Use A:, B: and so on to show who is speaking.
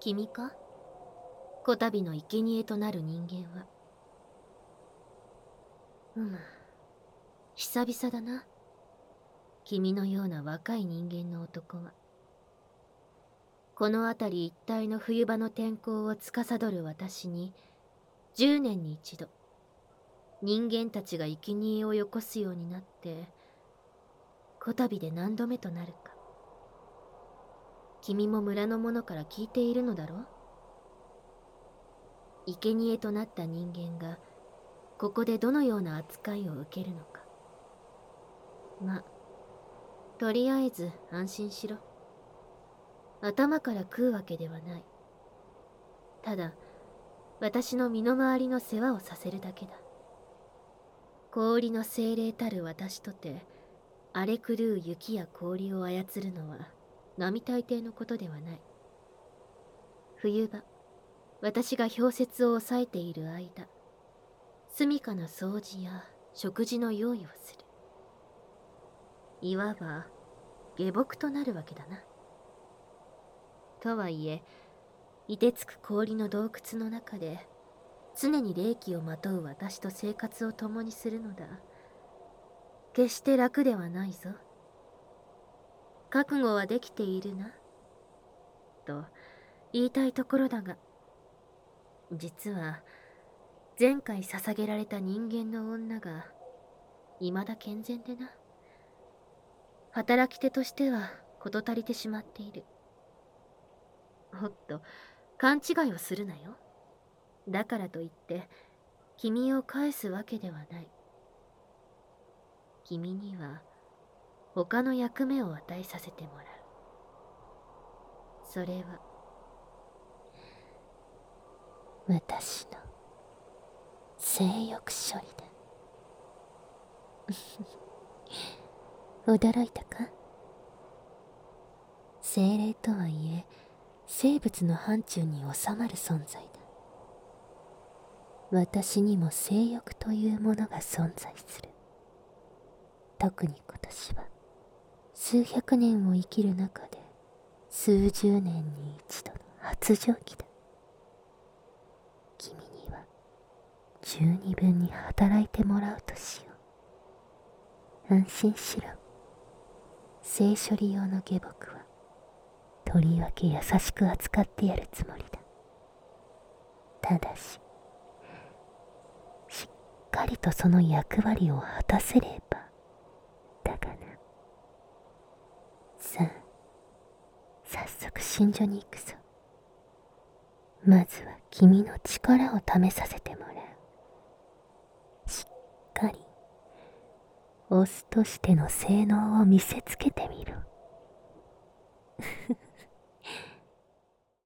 A: 君か？こたびの生贄となる人間は。久々だな。君のような若い人間の男は。この辺り一帯の冬場の天候を司る私に、10年に一度、人間たちが生贄をよこすようになって、こたびで何度目となるか。君も村の者から聞いているのだろう？生贄となった人間が、ここでどのような扱いを受けるのか。ま、とりあえず安心しろ。頭から食うわけではない。ただ、私の身の回りの世話をさせるだけだ。氷の精霊たる私とて、荒れ狂う雪や氷を操るのは、並大抵のことではない。冬場、私が氷雪を抑えている間、住処の掃除や食事の用意をする。いわば、下僕となるわけだな。とはいえ、凍てつく氷の洞窟の中で、常に冷気をまとう私と生活を共にするのだ。決して楽ではないぞ。覚悟はできているな。と言いたいところだが、実は前回捧げられた人間の女が未だ健全でな。働き手としては事足りてしまっている。おっと、勘違いをするなよ。だからといって君を返すわけではない。君には他の役目を与えさせてもらう。それは
B: 私の性欲処理だ。驚いたか？精霊とはいえ生物の範疇に収まる存在だ。私にも性欲というものが存在する。特に今年は数百年を生きる中で数十年に一度の発情期だ。君には十二分に働いてもらうとしよう。安心しろ。性処理用の下僕はとりわけ優しく扱ってやるつもりだ。ただししっかりとその役割を果たせればだがな。さあ、早速寝所に行くぞ。まずは君の力を試させてもらう。しっかりオスとしての性能を見せつけてみろ。